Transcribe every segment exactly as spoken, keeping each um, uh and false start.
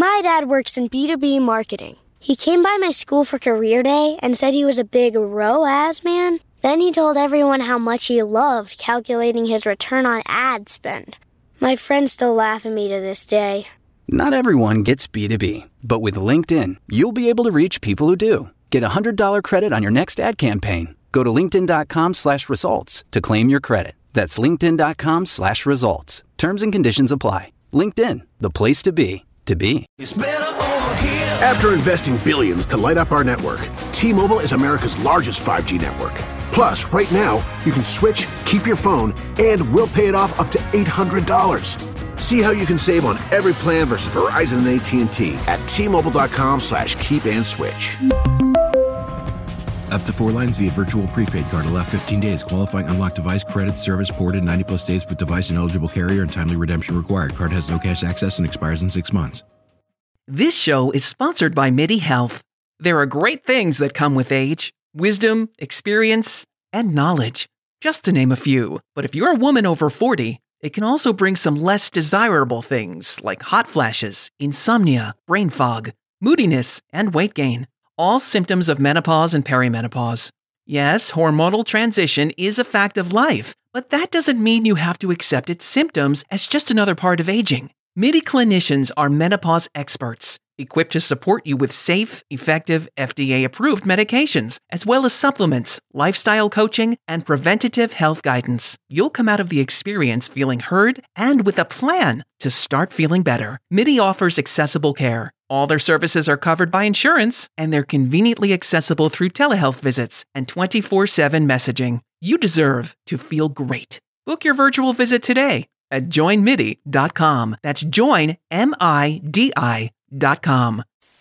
My dad works in B two B marketing. He came by my school for career day and said he was a big R O A S man. Then he told everyone how much he loved calculating his return on ad spend. My friends still laugh at me to this day. Not everyone gets B two B, but with LinkedIn, you'll be able to reach people who do. Get a one hundred dollars credit on your next ad campaign. Go to linkedin.com slash results to claim your credit. That's linkedin.com slash results. Terms and conditions apply. LinkedIn, the place to be, to be. After investing billions to light up our network, T-Mobile is America's largest five G network. Plus, right now, you can switch, keep your phone, and we'll pay it off up to eight hundred dollars. See how you can save on every plan versus Verizon and A T and T at T-Mobile.com slash keep and switch. Up to four lines via virtual prepaid card. Allow fifteen days. Qualifying unlocked device credit service ported ninety plus days with device and eligible carrier and timely redemption required. Card has no cash access and expires in six months. This show is sponsored by MIDI Health. There are great things that come with age. Wisdom, experience, and knowledge. Just to name a few. But if you're a woman over forty, it can also bring some less desirable things like hot flashes, insomnia, brain fog, moodiness, and weight gain. All symptoms of menopause and perimenopause. Yes, hormonal transition is a fact of life, but that doesn't mean you have to accept its symptoms as just another part of aging. MIDI clinicians are menopause experts, equipped to support you with safe, effective, F D A-approved medications, as well as supplements, lifestyle coaching, and preventative health guidance. You'll come out of the experience feeling heard and with a plan to start feeling better. MIDI offers accessible care. All their services are covered by insurance, and they're conveniently accessible through telehealth visits and twenty-four seven messaging. You deserve to feel great. Book your virtual visit today at join midi dot com. That's join, M I D I dot com.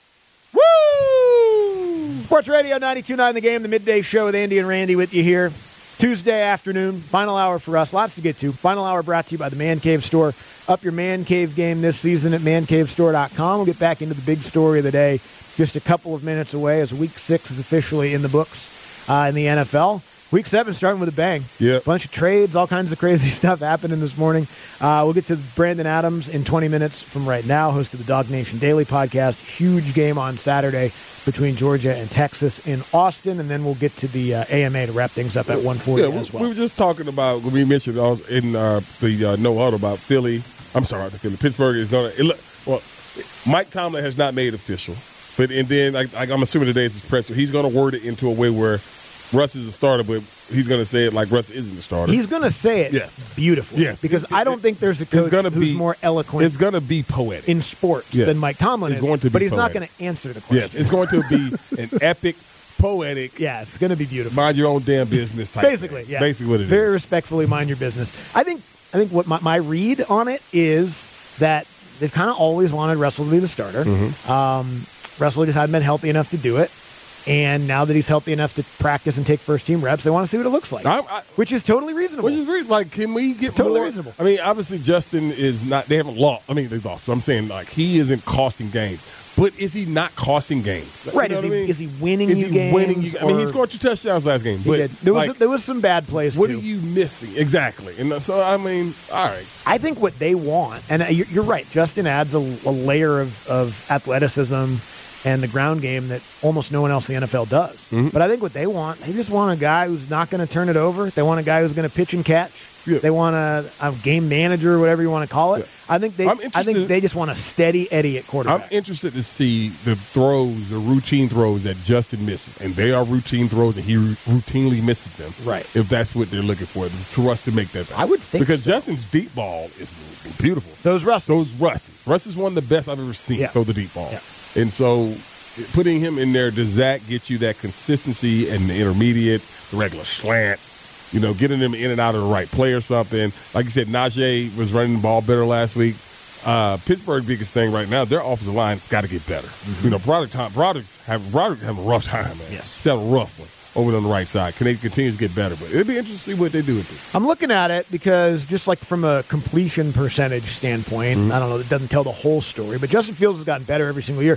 Woo! Sports Radio ninety-two point nine The Game, the midday show with Andy and Randy with you here. Tuesday afternoon, final hour for us. Lots to get to. Final hour brought to you by the Man Cave Store. Up your Man Cave game this season at man cave store dot com. We'll get back into the big story of the day just a couple of minutes away as Week six is officially in the books uh, in the N F L. Week seven starting with a bang. Yeah. Bunch of trades, all kinds of crazy stuff happening this morning. Uh, we'll get to Brandon Adams in twenty minutes from right now, host of the Dog Nation Daily podcast. Huge game on Saturday between Georgia and Texas in Austin, and then we'll get to the uh, A M A to wrap things up at one forty yeah, as well. We were just talking about, when we mentioned in uh, the uh, no huddle about Philly. I'm sorry, the Philly. Pittsburgh is going to – well, Mike Tomlin has not made it official. But and then like, I'm assuming today is his presser. He's going to word it into a way where Russ is a starter, but he's going to say it like Russ isn't a starter. He's going to say it yeah. beautifully. Yes. Because it, I don't it, think there's a coach gonna who's be, more eloquent. It's going to be poetic in sports yes. than Mike Tomlin it's is. Going to be but he's poetic. not going to answer the question. Yes, it's going to be an epic, poetic. Yeah, it's going to be beautiful. Mind your own damn business type. Basically, thing. yeah. Basically what it Very is. Very respectfully mind your business. I think I think what my, my read on it is that they've kind of always wanted Russell to be the starter. Mm-hmm. Um, Russell just hadn't been healthy enough to do it. And now that he's healthy enough to practice and take first-team reps, they want to see what it looks like, I, I, which is totally reasonable. Which is reasonable. Like, can we get totally more? reasonable. I mean, obviously, Justin is not – they haven't lost. I mean, they lost. So I'm saying, like, he isn't costing games. But is he not costing games? Right. You know is, he, I mean? is he winning is you he games? Winning you, I mean, he scored two touchdowns last game. But there, was like, a, there was some bad plays, What too. are you missing? Exactly. And so, I mean, all right. I think what they want – and you're, you're right. Justin adds a, a layer of, of athleticism and the ground game that almost no one else in the N F L does. Mm-hmm. But I think what they want, they just want a guy who's not going to turn it over. They want a guy who's going to pitch and catch. Yeah. They want a, a game manager, or whatever you want to call it. Yeah. I think they. I think they just want a steady Eddie at quarterback. I'm interested to see the throws, the routine throws that Justin misses, and they are routine throws, and he routinely misses them. Right. If that's what they're looking for, for us to make that. Better. I would think because so. Justin's deep ball is beautiful. So is Russ. So is Russ. Russ is one of the best I've ever seen yeah. throw the deep ball, yeah. and so. Putting him in there, does that get you that consistency and the intermediate, the regular slants, you know, getting them in and out of the right play or something? Like you said, Najee was running the ball better last week. Uh, Pittsburgh's biggest thing right now, their offensive line's got to get better. Mm-hmm. You know, Broderick, Broderick's have, Broderick have a rough time, man. Yes. He's had a rough one over on the right side. Can they continue to get better? But it'd be interesting to see what they do with it. I'm looking at it because just like from a completion percentage standpoint, mm-hmm. I don't know, it doesn't tell the whole story, but Justin Fields has gotten better every single year.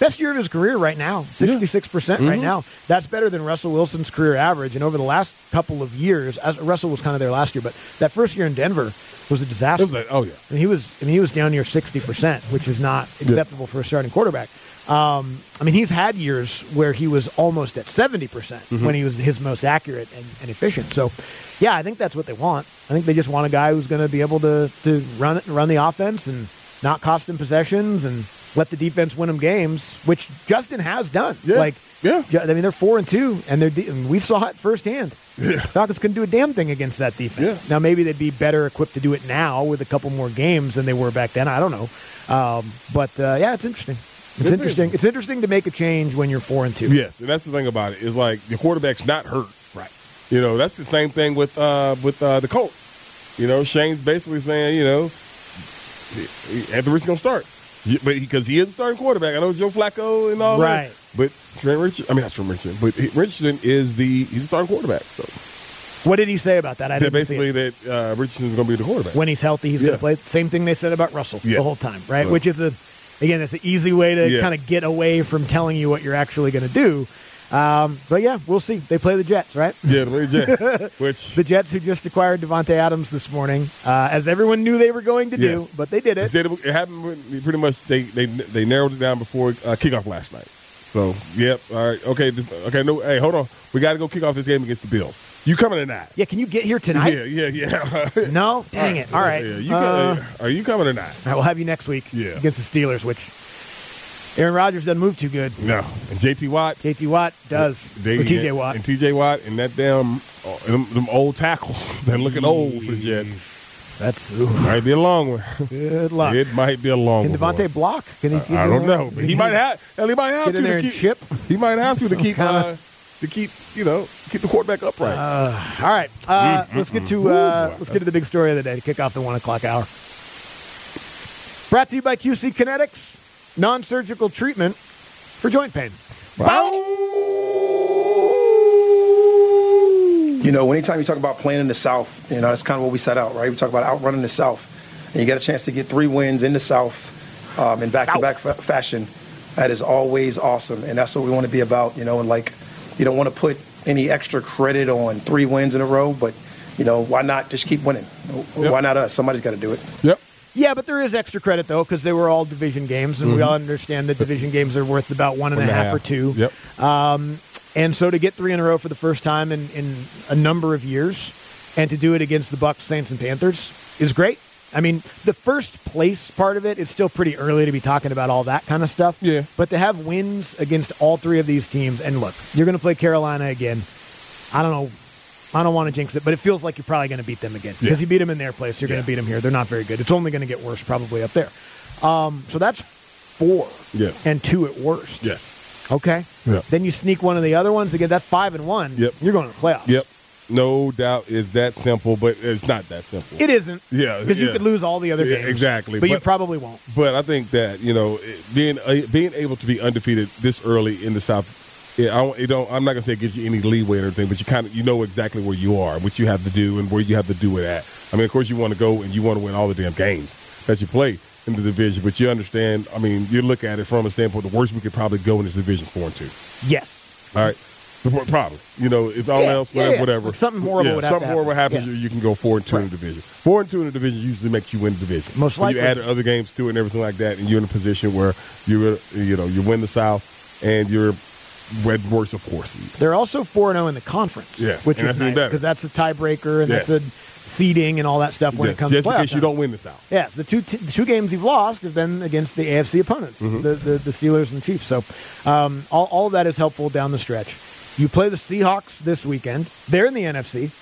Best year of his career right now, sixty-six percent Yeah. right Mm-hmm. now. That's better than Russell Wilson's career average. And over the last couple of years, as Russell was kind of there last year, but that first year in Denver was a disaster. It was like, oh, yeah. And he was, I mean, he was down near sixty percent, which is not acceptable for a starting quarterback. Um, I mean, he's had years where he was almost at seventy percent Mm-hmm. when he was his most accurate and, and efficient. So, yeah, I think that's what they want. I think they just want a guy who's going to be able to to run it, run the offense and not cost them possessions and let the defense win them games, which Justin has done. Yeah. Like, Yeah. I mean, they're four and two, and they're de- and we saw it firsthand. Yeah. Falcons couldn't do a damn thing against that defense. Yeah. Now, maybe they'd be better equipped to do it now with a couple more games than they were back then. I don't know, um, but uh, yeah, it's interesting. It's It interesting. is. It's interesting to make a change when you're four and two. Yes, and that's the thing about it is like the quarterback's not hurt. Right. You know, that's the same thing with uh, with uh, the Colts. You know, Shane's basically saying, you know, Anthony Richardson gonna start, Yeah, but because he, he is a starting quarterback. I know Joe Flacco and all Right. that, but Trent Richardson. I mean, not Trent Richardson, but he- Richardson is the he's a starting quarterback. So What did he say about that? I that didn't see basically it. that uh, Richardson's gonna be the quarterback. When he's healthy, he's Yeah. going to play. Same thing they said about Russell Yeah. the whole time, right? Right. Which is a, again, it's an easy way to Yeah. kind of get away from telling you what you're actually going to do. Um, but yeah, we'll see. They play the Jets, right? Yeah, the Jets, which The Jets, who just acquired Devontae Adams this morning, uh, as everyone knew they were going to do, Yes. but they did It it. said it, it happened when- pretty much. They they they narrowed it down before uh, kickoff last night. So yep, all right, okay, th- okay. No, hey, hold on. We got to go kick off this game against the Bills. You coming or not? Yeah, can you get here tonight? Yeah, yeah, yeah. No? Dang it. All right. Yeah, you Uh, co- are you coming or not? all right, we'll have you next week Yeah. against the Steelers, which Aaron Rodgers doesn't move too good. No. And J T Watt. J T Watt does. They, or T J Watt. And T J Watt and that damn uh, them, them old tackles. They're looking old for the Jets. That's ooh, Might be a long one. good luck. It might be a long Can one. for Devontae him. block? Can he? I don't know, but he might have. Hell, he might have Get to, in there to and keep. chip? He might have to to keep kinda- uh, to keep you know keep the quarterback upright. All right. Uh, let's get to uh, let's get to the big story of the day to kick off the one o'clock hour. Brought to you by Q C Kinetics, non-surgical treatment for joint pain. You know, anytime you talk about playing in the South, you know, that's kind of what we set out, right? We talk about outrunning the South. And you get a chance to get three wins in the South um, in back-to-back fa- fashion. That is always awesome. And that's what we want to be about, you know, and like, you don't want to put any extra credit on three wins in a row, but, you know, why not just keep winning? Yep. Why not us? Somebody's got to do it. Yep. Yeah, but there is extra credit, though, because they were all division games, and we all understand that division games are worth about one and a half or two. Yep. Um, and so to get three in a row for the first time in, in a number of years, and to do it against the Bucs, Saints, and Panthers is great. I mean, the first place part of it, it's still pretty early to be talking about all that kind of stuff. Yeah. But to have wins against all three of these teams, and look, you're going to play Carolina again. I don't know. I don't want to jinx it, but it feels like you're probably going to beat them again. Because Yeah. you beat them in their place, you're going Yeah. to beat them here. They're not very good. It's only going to get worse probably up there. Um, so that's four. Yes. And two at worst. Yes. Okay. Yeah. Then you sneak one of the other ones again. That's five and one. Yep. You're going to the playoffs. Yep. No doubt it's that simple, but it's not that simple. It isn't. Yeah, Because you yeah. could lose all the other Yeah, games. exactly. But, you But- probably won't. But I think that you know it- being uh, being able to be undefeated this early in the South, it, I don't, it don't. I'm not gonna say it gives you any leeway or anything, but you kind of you know exactly where you are, what you have to do, and where you have to do it at. I mean, of course, you want to go and you want to win all the damn games that you play in the division, but you understand. I mean, you look at it from a standpoint. The worst we could probably go in this division is four and two. Yes. All right. Probably, you know, if all Yeah, else, yeah, whatever, yeah. whatever. Something horrible yeah, would have something to horrible happen. happens, Yeah. you, you can go four and two in the division. Four and two in the division usually makes you win the division. Most When likely. you add other games to it and everything like that, and you're in a position where you, you know, you win the South and you're red worse of four seed. They're also four and oh in the conference. Yes, Which and is that's even nice better. because that's a tiebreaker and Yes. that's a seeding and all that stuff when Just, it comes just to in playoff case you time. don't win the South. Yeah, the two t- the two games you've lost have been against the A F C opponents, Mm-hmm. the, the the Steelers and the Chiefs. So um, all, all of that is helpful down the stretch. You play the Seahawks this weekend. They're in the N F C.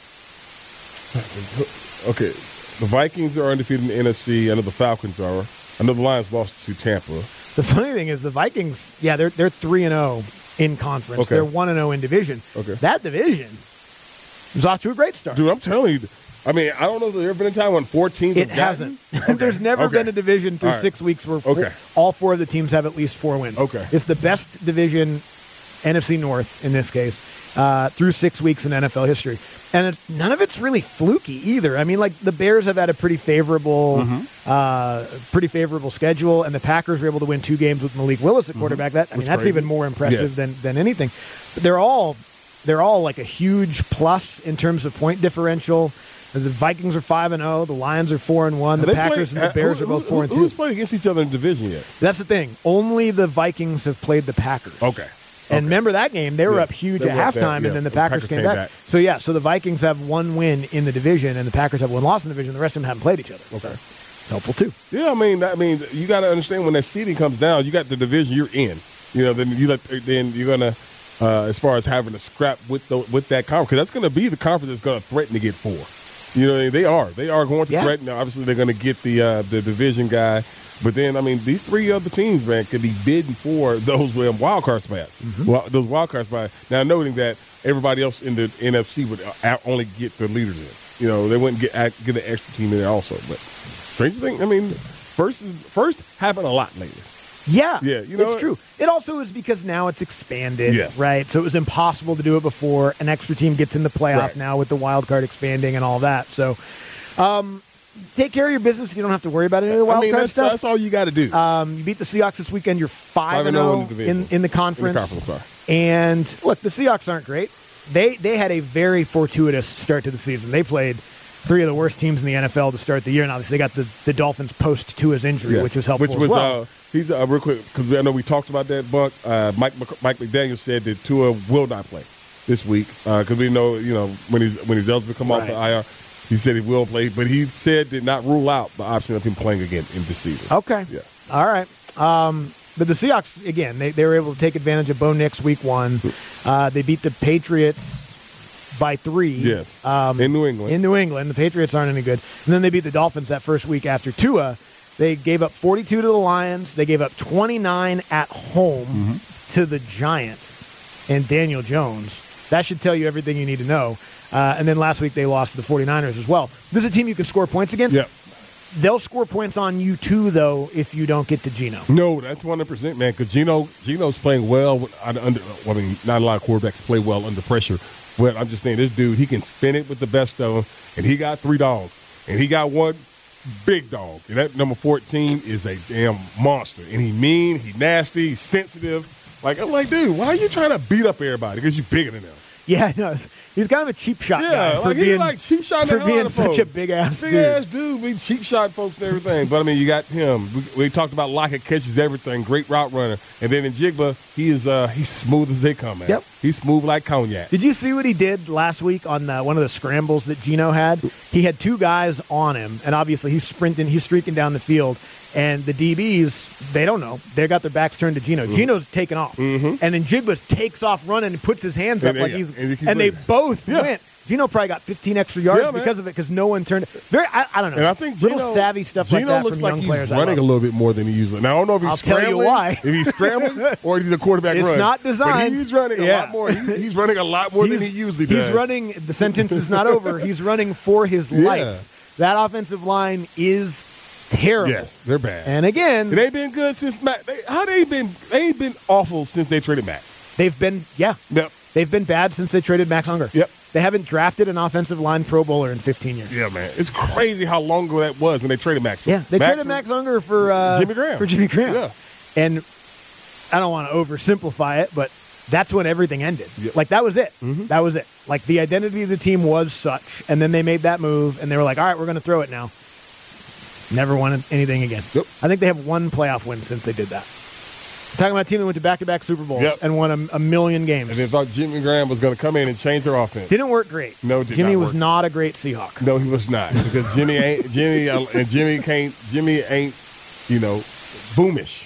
Okay, the Vikings are undefeated in the N F C. I know the Falcons are. I know the Lions lost to Tampa. The funny thing is the Vikings, yeah, they're they're three and zero in conference. Okay. They're one and zero in division. Okay. That division is off to a great start. Dude, I'm telling you. I mean, I don't know if there's ever been a time when four teams It have gotten- hasn't. There's never Okay. been a division through All right. six weeks where four, Okay. all four of the teams have at least four wins. Okay. It's the best division, N F C North in this case. uh, through six weeks in N F L history. And it's, none of it's really fluky either. I mean, like the Bears have had a pretty favorable, mm-hmm. uh, pretty favorable schedule, and the Packers were able to win two games with Malik Willis at quarterback. Mm-hmm. That I mean, that's, that's even more impressive yes. than than anything. But they're all they're all like a huge plus in terms of point differential. The Vikings are five and zero. The Lions are four and one. The they Packers play, and the Bears who, are both who, four and two. Who's playing against each other in the division yet? That's the thing. Only the Vikings have played the Packers. Okay. And okay. remember that game? They were yeah. up huge they at halftime, that, and yeah. then the the Packers, Packers came, came back. back. So, yeah, so the Vikings have one win in the division, and the Packers have one loss in the division. The rest of them haven't played each other. Okay. So, helpful, too. Yeah, I mean, I mean, you got to understand when that seeding comes down, you got the division you're in. You know, then, you let, then you're going to, uh, as far as having to scrap with the, with that conference, because that's going to be the conference that's going to threaten to get four. You know, they are. They are going to yeah. threaten. Obviously, they're going to get the uh, the division guy. But then, I mean, these three other teams, man, could be bidding for those um, wild card spots. Mm-hmm. Well, those wild card spots. Now, noting that everybody else in the N F C would only get the leaders in. You know, they wouldn't get get an extra team in there also. But strange thing, I mean, first is, first happened a lot lately. Yeah, yeah, you know it's what? true. It also is because now it's expanded, yes. right? So it was impossible to do it before. An extra team gets in the playoff right. now with the wild card expanding and all that. So um, take care of your business. You don't have to worry about any of the wild I mean, card that's, stuff. That's all you got to do. Um, you beat the Seahawks this weekend. You're five and zero in, in the conference. In the conference and look, the Seahawks aren't great. They they had a very fortuitous start to the season. They played three of the worst teams in the N F L to start the year, and obviously they got the, the Dolphins post to his injury, yes. which was helpful Which was, as well. Uh, he's uh, real quick because I know we talked about that, Buck. Uh, Mike Mike McDaniel said that Tua will not play this week because uh, we know you know when he's when he's eligible to come right. off the I R, he said he will play, but he said did not rule out the option of him playing again in this season. Okay, yeah, all right. Um, but the Seahawks again, they they were able to take advantage of Bo Nix week one. Uh, they beat the Patriots by three. Yes, um, in New England. In New England, the Patriots aren't any good. And then they beat the Dolphins that first week after Tua. They gave up forty-two to the Lions. They gave up twenty-nine at home mm-hmm. to the Giants and Daniel Jones. That should tell you everything you need to know. Uh, and then last week they lost to the forty-niners as well. This is a team you can score points against. Yep. They'll score points on you too, though, if you don't get to Geno. No, that's one hundred percent, man, because Geno, Geno's playing well. Under, I mean, not a lot of quarterbacks play well under pressure. But I'm just saying, this dude, he can spin it with the best of them, and he got three dogs. And he got one big dog. And that number fourteen is a damn monster. And he mean, he nasty, he's sensitive. Like, I'm like, dude, why are you trying to beat up everybody? Because you're bigger than them. Yeah, no, he's kind of a cheap shot yeah, guy. like for he being, like cheap shot for being such folks. a big ass big dude. ass dude, we cheap shot folks and everything. But I mean, you got him. We, we talked about Lockett catches everything, great route runner, and then in Jigba, he is uh, he's smooth as they come, man. Yep, he's smooth like cognac. Did you see what he did last week on the, one of the scrambles that Geno had? He had two guys on him, and obviously he's sprinting, he's streaking down the field. And the D Bs, they don't know. They got their backs turned to Geno. Mm-hmm. Geno's taking off. Mm-hmm. And then Jigba takes off running and puts his hands up and like yeah. he's and, and they both yeah. went. Geno probably got fifteen extra yards yeah, because of it because no one turned. Very, I, I don't know. And I think little Geno, savvy stuff Geno like that looks from like young he's players. running a little bit more than he usually. Now I don't know if he's I'll scrambling, tell you why. if he's scrambling or he's a quarterback it's run. It's not designed. But he's running a yeah. lot more. He's, he's running a lot more than he usually does. He's running. The sentence is not over. He's running for his yeah. life. That offensive line is terrible. Yes, they're bad. And again, they've been good since Matt. They, how they been? They've been awful since they traded Matt. They've been, yeah. Yep. They've been bad since they traded Max Unger. Yep. They haven't drafted an offensive line Pro Bowler in fifteen years. Yeah, man. It's crazy how long ago that was when they traded Max. Yeah, they Max traded Max Unger for uh, Jimmy Graham. For Jimmy Graham. Yeah. And I don't want to oversimplify it, but that's when everything ended. Yep. Like, that was it. Mm-hmm. That was it. Like, the identity of the team was such, and then they made that move, and they were like, all right, we're going to throw it now. Never won anything again. Yep. I think they have one playoff win since they did that. Talking about a team that went to back-to-back Super Bowls yep. and won a, a million games. And they thought Jimmy Graham was going to come in and change their offense. Didn't work great. No, did Jimmy not was work. not a great Seahawk. No, he was not because Jimmy ain't Jimmy uh, and Jimmy can't Jimmy ain't you know boomish.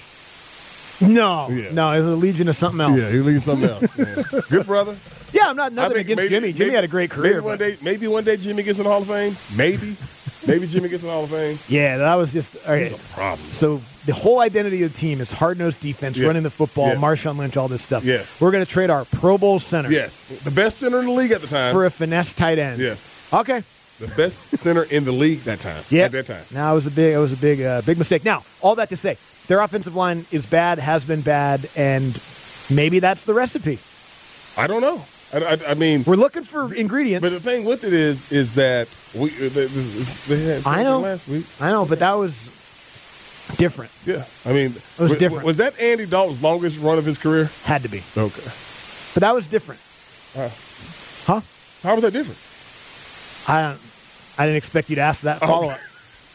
No, yeah. no, it's a legion of something else. Yeah, he leads something else. Man. Good brother. Yeah, I'm not nothing against maybe, Jimmy. Jimmy maybe, had a great career. Maybe one day, maybe one day Jimmy gets in the Hall of Fame. Maybe, maybe Jimmy gets in the Hall of Fame. Yeah, that was just all right. That's a problem. So the whole identity of the team is hard-nosed defense, yeah. running the football, yeah. Marshawn Lynch, all this stuff. Yes, we're going to trade our Pro Bowl center. Yes, the best center in the league at the time for a finesse tight end. Yes. Okay. The best center in the league that time. Yeah. At that time. Now it was a big, it was a big, uh, big mistake. Now, all that to say, their offensive line is bad, has been bad, and maybe that's the recipe. I don't know. I, I, I mean, we're looking for ingredients. But the thing with it is, is that we they, they had I know last week. I know, but that was different. Yeah, I mean, it was w- different. Was that Andy Dalton's longest run of his career? Had to be. Okay, but that was different. Uh, huh? How was that different? I don't. I didn't expect you to ask that follow up.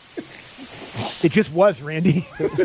It just was, Randy.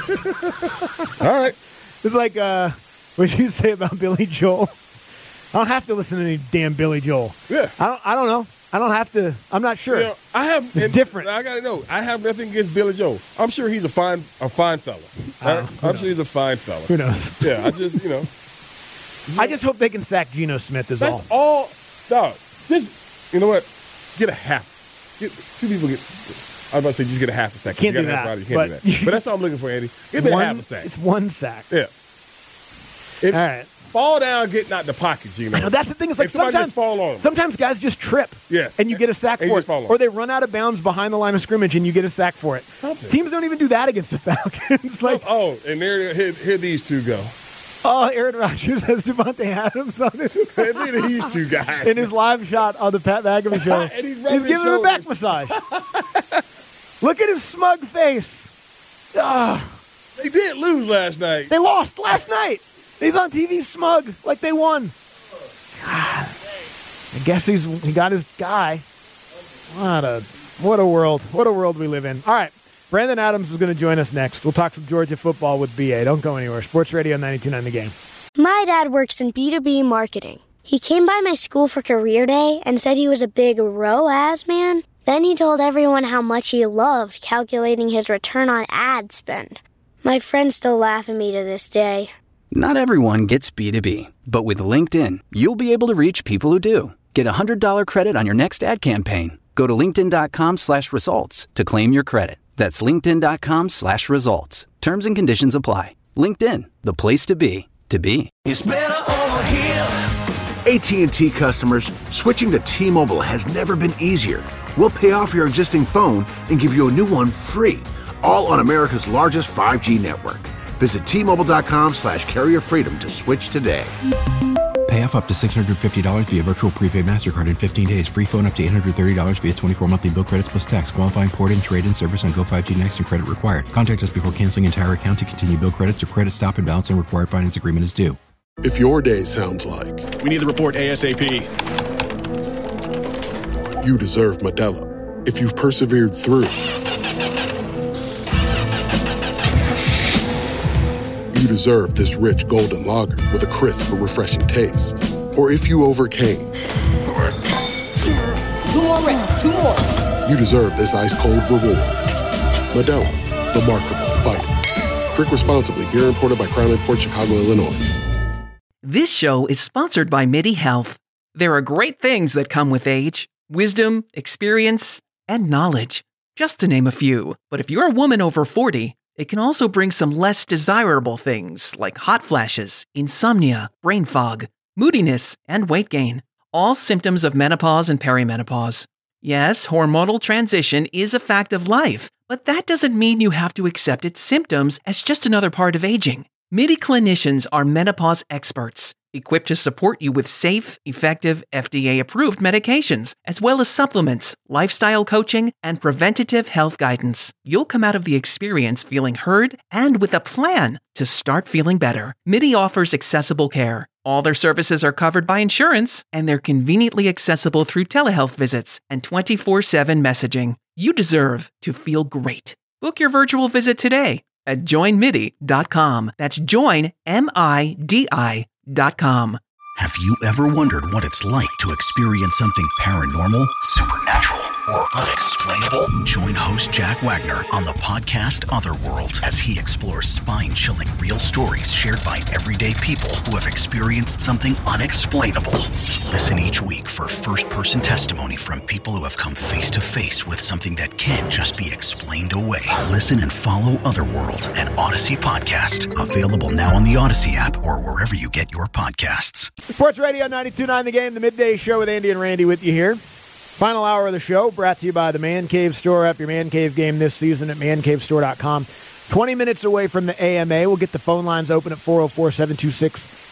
All right. It's like uh, what did you say about Billy Joel? I don't have to listen to any damn Billy Joel. Yeah. I don't. I don't know. I don't have to. I'm not sure. You know, I have. It's different. I gotta know. I have nothing against Billy Joel. I'm sure he's a fine, a fine fella. Uh, right? I'm knows? sure he's a fine fella. Who knows? Yeah. I just, you know. I just hope they can sack Geno Smith. Is That's all. all. Dog. Just, you know what? Get a half. Get two people get. I was about to say just get a half a sack. Can't you do that. You can't but, do that. But that's all I'm looking for, Andy. Give me one, a half a sack. It's one sack. Yeah. If, all right. Fall down, getting out the pockets, you know. I know that's the thing. Is like sometimes just fall on them. Sometimes guys just trip. Yes. And you get a sack and for it. Or they run out of bounds behind the line of scrimmage and you get a sack for it. Something. Teams don't even do that against the Falcons. like, oh, and there, here, here these two go. Oh, Aaron Rodgers has Devontae Adams on his Look at these two guys. in his live shot on the Pat McAfee show. and he's, he's giving him a back massage. Look at his smug face. Oh. They did lose last night. They lost last night. He's on T V smug like they won. God. I guess he's he got his guy. What a what a world. What a world we live in. All right. Brandon Adams is going to join us next. We'll talk some Georgia football with B A. Don't go anywhere. Sports Radio ninety-two point nine The Game. My dad works in B two B marketing. He came by my school for career day and said he was a big R O A S man. Then he told everyone how much he loved calculating his return on ad spend. My friends still laugh at me to this day. Not everyone gets B two B, but with LinkedIn, you'll be able to reach people who do. Get a one hundred dollars credit on your next ad campaign. Go to linkedin.com slash results to claim your credit. That's linkedin.com slash results. Terms and conditions apply. LinkedIn, the place to be, to be. It's better over here. A T and T customers, switching to T-Mobile has never been easier. We'll pay off your existing phone and give you a new one free, all on America's largest five G network. Visit T-Mobile.com slash carrier freedom to switch today. Pay off up to six hundred fifty dollars via virtual prepaid MasterCard in fifteen days. Free phone up to eight hundred thirty dollars via twenty-four monthly bill credits plus tax. Qualifying port-in, trade-in service on Go five G Next and credit required. Contact us before canceling entire account to continue bill credits or credit stop and balance on required finance agreement is due. If your day sounds like we need the report ASAP, you deserve Modelo. If you've persevered through, you deserve this rich golden lager with a crisp but refreshing taste. Or if you overcame. Two more reps, two more. You deserve this ice cold reward. Modelo, the Remarkable Fighter. Drink responsibly. Beer imported by Crown Imports, Chicago, Illinois. This show is sponsored by MIDI Health. There are great things that come with age. Wisdom, experience, and knowledge. Just to name a few. But if you're a woman over forty, it can also bring some less desirable things like hot flashes, insomnia, brain fog, moodiness, and weight gain. All symptoms of menopause and perimenopause. Yes, hormonal transition is a fact of life, but that doesn't mean you have to accept its symptoms as just another part of aging. MIDI clinicians are menopause experts, equipped to support you with safe, effective, F D A-approved medications, as well as supplements, lifestyle coaching, and preventative health guidance. You'll come out of the experience feeling heard and with a plan to start feeling better. MIDI offers accessible care. All their services are covered by insurance, and they're conveniently accessible through telehealth visits and twenty-four seven messaging. You deserve to feel great. Book your virtual visit today at join midi dot com. That's join, M I D I dot com. Have you ever wondered what it's like to experience something paranormal, supernatural, or unexplainable? Join host Jack Wagner on the podcast Otherworld as he explores spine-chilling real stories shared by everyday people who have experienced something unexplainable. Listen each week for first-person testimony from people who have come face-to-face with something that can't just be explained away. Listen and follow Otherworld, an Odyssey podcast. Available now on the Odyssey app or wherever you get your podcasts. Sports Radio ninety-two point nine The Game, the midday show with Andy and Randy with you here. Final hour of the show brought to you by the Man Cave Store. Up your Man Cave game this season at man cave store dot com. twenty minutes away from the A M A. We'll get the phone lines open at four oh four, seven two six,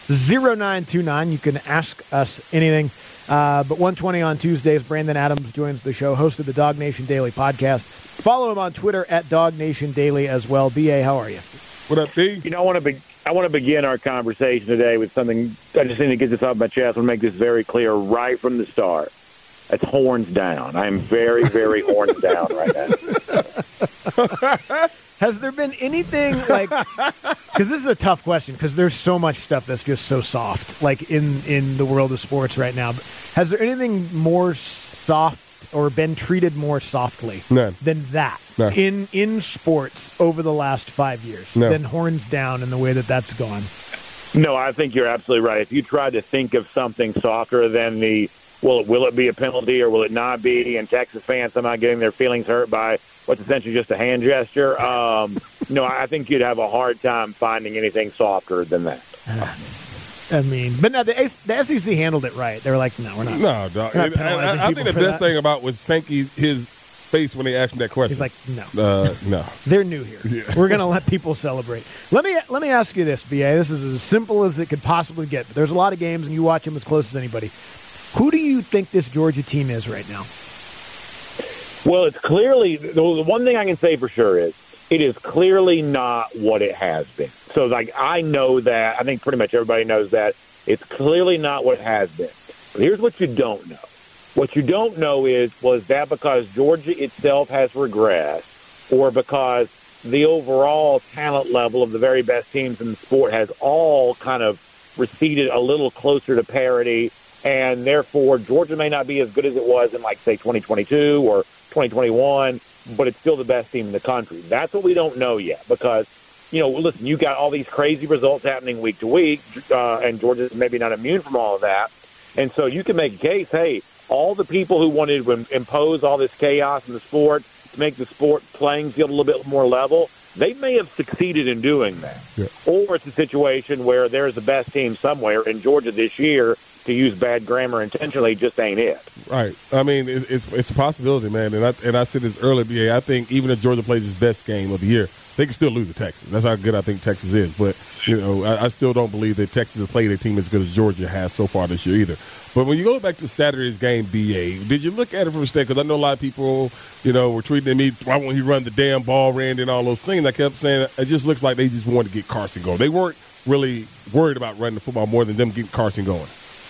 zero nine two nine. You can ask us anything. Uh, but one twenty on Tuesdays, Brandon Adams joins the show, host of the Dog Nation Daily podcast. Follow him on Twitter at Dog Nation Daily as well. B A, how are you? What up, D? You know, I want to be, I want to begin our conversation today with something. I just need to get this off my chest. I want to make this very clear right from the start. It's horns down. I am very, very horns down right now. Has there been anything like, because this is a tough question because there's so much stuff that's just so soft, like in, in the world of sports right now. But has there anything more soft or been treated more softly None. than that No. in in sports over the last five years? No. Than horns down in the way that that's gone? No, I think you're absolutely right. If you tried to think of something softer than the, well, will it be a penalty or will it not be, and Texas fans somehow getting their feelings hurt by what's essentially just a hand gesture, um, no, I think you'd have a hard time finding anything softer than that. I mean, but no, the, the S E C handled it right. They were like, no, we're not. No, dog. We're not And- and penalizing I, I people think the for best that. thing about was Sankey, his face when they asked him that question. He's like, no. Uh, no. They're new here. Yeah. We're going to let people celebrate. Let me let me ask you this, B A. This is as simple as it could possibly get. But there's a lot of games, and you watch them as close as anybody. Who do you think this Georgia team is right now? Well, it's clearly, the one thing I can say for sure is it is clearly not what it has been. So, like, I know that. I think pretty much everybody knows that. It's clearly not what it has been. But here's what you don't know. What you don't know is, was that because Georgia itself has regressed, or because the overall talent level of the very best teams in the sport has all kind of receded a little closer to parity, and therefore Georgia may not be as good as it was in, like, say, twenty twenty-two or twenty twenty-one, but it's still the best team in the country. That's what we don't know yet because, you know, listen, you got all these crazy results happening week to week, uh, and Georgia's maybe not immune from all of that. And so you can make a case, hey, all the people who wanted to impose all this chaos in the sport to make the sport playing field a little bit more level, they may have succeeded in doing that. Yeah. Or it's a situation where there's the best team somewhere in Georgia this year, to use bad grammar intentionally, just ain't it. Right. I mean, it, it's it's a possibility, man. And I and I said this earlier, B A. I think even if Georgia plays its best game of the year, they can still lose to Texas. That's how good I think Texas is. But, you know, I, I still don't believe that Texas has played a team as good as Georgia has so far this year either. But when you go back to Saturday's game, B A, did you look at it from a standpoint? Because I know a lot of people, you know, were tweeting at me, why won't he run the damn ball, Randy, and all those things. I kept saying it just looks like they just wanted to get Carson going. They weren't really worried about running the football more than them getting Carson going.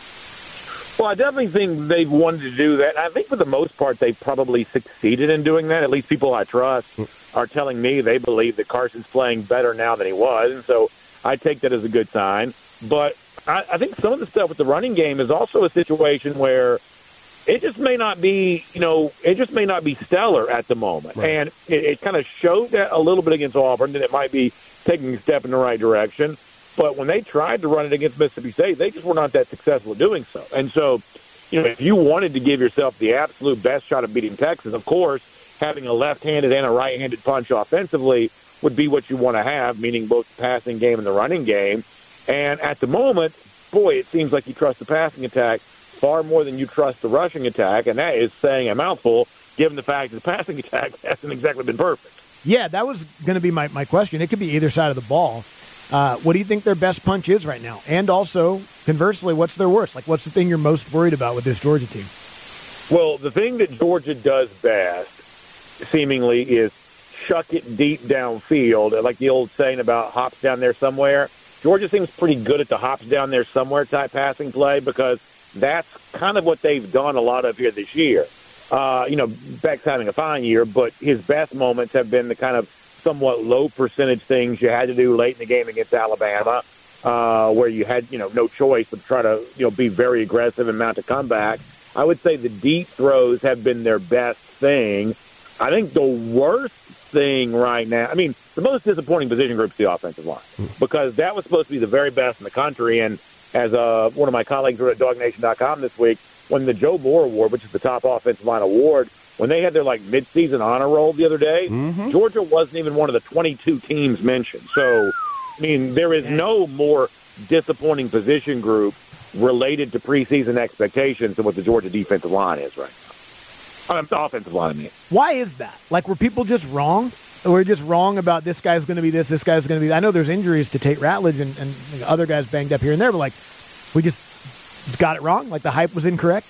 Well, I definitely think they wanted to do that. I think for the most part, they probably succeeded in doing that. At least people I trust are telling me they believe that Carson's playing better now than he was. And so I take that as a good sign. But I, I think some of the stuff with the running game is also a situation where it just may not be, you know, it just may not be stellar at the moment. Right. And it, it kind of showed that a little bit against Auburn, that it might be taking a step in the right direction. But when they tried to run it against Mississippi State, they just were not that successful at doing so. And so, you know, if you wanted to give yourself the absolute best shot of beating Texas, of course, having a left-handed and a right-handed punch offensively would be what you want to have, meaning both the passing game and the running game. And at the moment, boy, it seems like you trust the passing attack far more than you trust the rushing attack, and that is saying a mouthful, given the fact that the passing attack hasn't exactly been perfect. Yeah, that was going to be my, my question. It could be either side of the ball. Uh, what do you think their best punch is right now? And also, conversely, what's their worst? Like, what's the thing you're most worried about with this Georgia team? Well, the thing that Georgia does best, seemingly, is chuck it deep downfield, like the old saying about hops down there somewhere. Georgia seems pretty good at the hops down there somewhere type passing play because that's kind of what they've done a lot of here this year. Uh, you know, Beck's having a fine year, but his best moments have been the kind of somewhat low percentage things you had to do late in the game against Alabama, uh, where you had, you know, no choice but to try to, you know, be very aggressive and mount a comeback. I would say the deep throws have been their best thing. I think the worst thing right now, I mean, the most disappointing position group is the offensive line because that was supposed to be the very best in the country. And as uh, one of my colleagues wrote at dog nation dot com this week, when the Joe Moore Award, which is the top offensive line award, when they had their, like, midseason honor roll the other day, mm-hmm. Georgia wasn't even one of the twenty-two teams mentioned. So, I mean, there is no more disappointing position group related to preseason expectations than what the Georgia defensive line is right now. I mean, the offensive line, I mean. Why is that? Like, were people just wrong? we're just wrong about this guy's going to be this, this guy's going to be. I know there's injuries to Tate Ratledge and, and other guys banged up here and there, but like we just got it wrong. Like the hype was incorrect.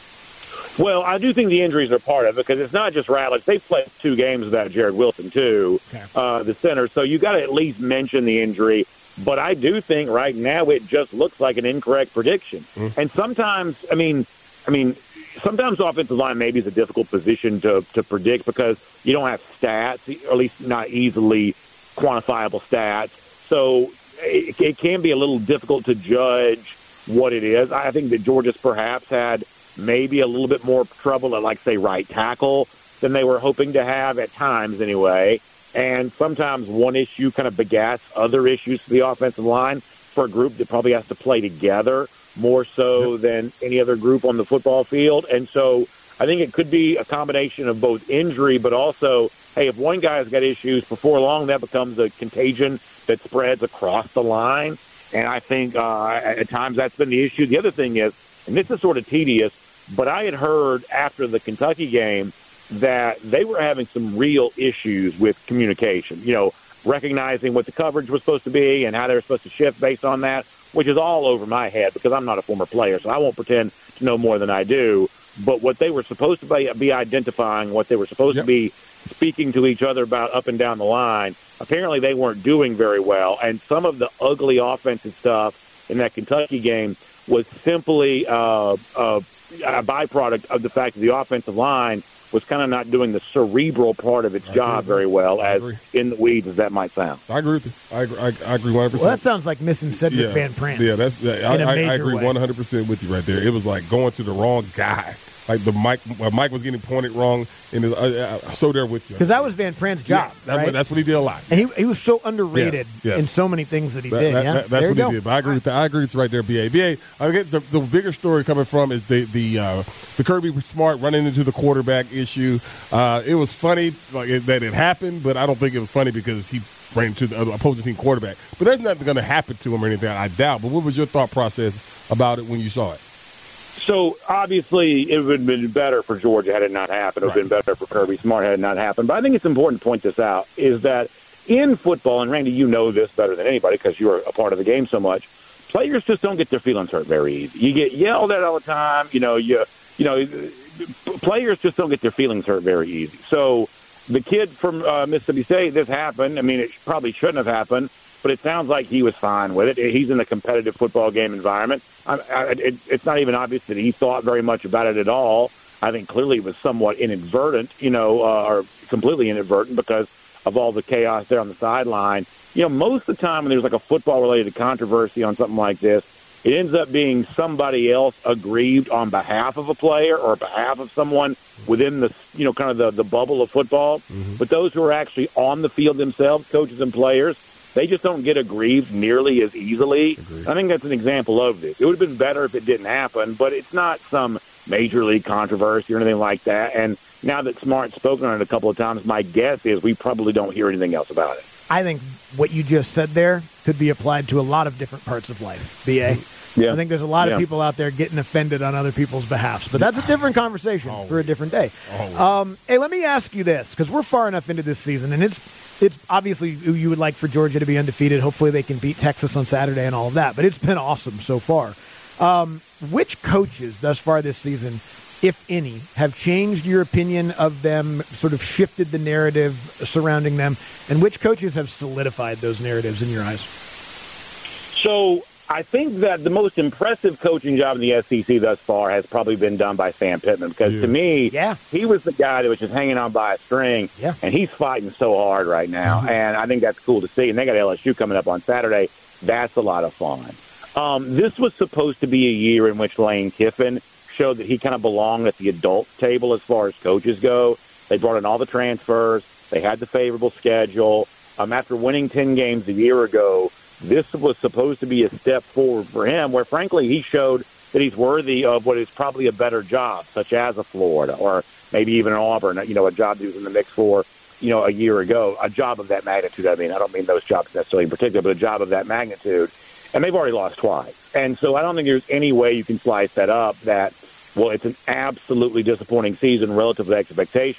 Well, I do think the injuries are part of it because it's not just Ratledge. They played two games without Jared Wilson too, okay. uh, the center. So you got to at least mention the injury. But I do think right now it just looks like an incorrect prediction. Mm. And sometimes, I mean, I mean. Sometimes offensive line maybe is a difficult position to, to predict because you don't have stats, or at least not easily quantifiable stats. So it, it can be a little difficult to judge what it is. I think that Georgia's perhaps had maybe a little bit more trouble at, like, say, right tackle than they were hoping to have at times anyway. And sometimes one issue kind of begats other issues for the offensive line for a group that probably has to play together more so than any other group on the football field. And so I think it could be a combination of both injury, but also, hey, if one guy's got issues, before long that becomes a contagion that spreads across the line. And I think uh, at times that's been the issue. The other thing is, and this is sort of tedious, but I had heard after the Kentucky game that they were having some real issues with communication, you know, recognizing what the coverage was supposed to be and how they were supposed to shift based on that, which is all over my head because I'm not a former player, so I won't pretend to know more than I do. But what they were supposed to be, be identifying, what they were supposed yep. to be speaking to each other about up and down the line, apparently they weren't doing very well. And some of the ugly offensive stuff in that Kentucky game was simply uh, uh, a byproduct of the fact that the offensive line was kind of not doing the cerebral part of its I job very well, as in the weeds as that might sound. I agree with you. I agree, I, I agree one hundred percent. Well, that sounds like missing Cedric yeah. Van Pran. Yeah, that's. Yeah, I, I, I agree way. one hundred percent with you right there. It was like going to the wrong guy. Like the mic, uh, Mike was getting pointed wrong, and uh, uh, so there with you. Because that was Van Pran's job, yeah, that, right? That's what he did a lot. And he he was so underrated yes, yes. in so many things that he that, did. That, yeah, that, that's there what you he go. did. But I agree with that. I agree. It's right there. B A. B A. I guess the, the bigger story coming from is the the uh, the Kirby Smart running into the quarterback issue. Uh, it was funny like it, that it happened, but I don't think it was funny because he ran into the opposing team quarterback. But there's nothing going to happen to him or anything, I doubt. But what was your thought process about it when you saw it? So, obviously, it would have been better for Georgia had it not happened. It would have been better for Kirby Smart had it not happened. But I think it's important to point this out, is that in football, and Randy, you know this better than anybody because you're a part of the game so much, players just don't get their feelings hurt very easy. You get yelled at all the time. You know, you, you know, players just don't get their feelings hurt very easy. So the kid from uh, Mississippi State, this happened. I mean, it probably shouldn't have happened, but it sounds like he was fine with it. He's in the competitive football game environment. I, I, it, it's not even obvious that he thought very much about it at all. I think clearly it was somewhat inadvertent, you know, uh, or completely inadvertent because of all the chaos there on the sideline. You know, most of the time when there's like a football-related controversy on something like this, it ends up being somebody else aggrieved on behalf of a player or behalf of someone within the, you know, kind of the, the bubble of football. Mm-hmm. But those who are actually on the field themselves, coaches and players, they just don't get aggrieved nearly as easily. Agreed. I think that's an example of this. It would have been better if it didn't happen, but it's not some major league controversy or anything like that. And now that Smart's spoken on it a couple of times, my guess is we probably don't hear anything else about it. I think what you just said there could be applied to a lot of different parts of life, B A. Yeah. I think there's a lot of yeah. people out there getting offended on other people's behalfs, but that's a different conversation Always. for a different day. Um, hey, let me ask you this, because we're far enough into this season, and it's it's obviously you would like for Georgia to be undefeated. Hopefully they can beat Texas on Saturday and all of that, but it's been awesome so far. Um, which coaches thus far this season, if any, have changed your opinion of them, sort of shifted the narrative surrounding them, and which coaches have solidified those narratives in your eyes? So I think that the most impressive coaching job in the S E C thus far has probably been done by Sam Pittman because, yeah. to me, yeah. he was the guy that was just hanging on by a string, yeah. and he's fighting so hard right now, mm-hmm. and I think that's cool to see. And they got L S U coming up on Saturday. That's a lot of fun. Um, this was supposed to be a year in which Lane Kiffin showed that he kind of belonged at the adult table as far as coaches go. They brought in all the transfers. They had the favorable schedule. Um, after winning ten games a year ago, this was supposed to be a step forward for him where, frankly, he showed that he's worthy of what is probably a better job, such as a Florida or maybe even an Auburn, you know, a job he was in the mix for, you know, a year ago, a job of that magnitude. I mean, I don't mean those jobs necessarily in particular, but a job of that magnitude. And they've already lost twice. And so I don't think there's any way you can slice that up that, well, it's an absolutely disappointing season relative to expectations.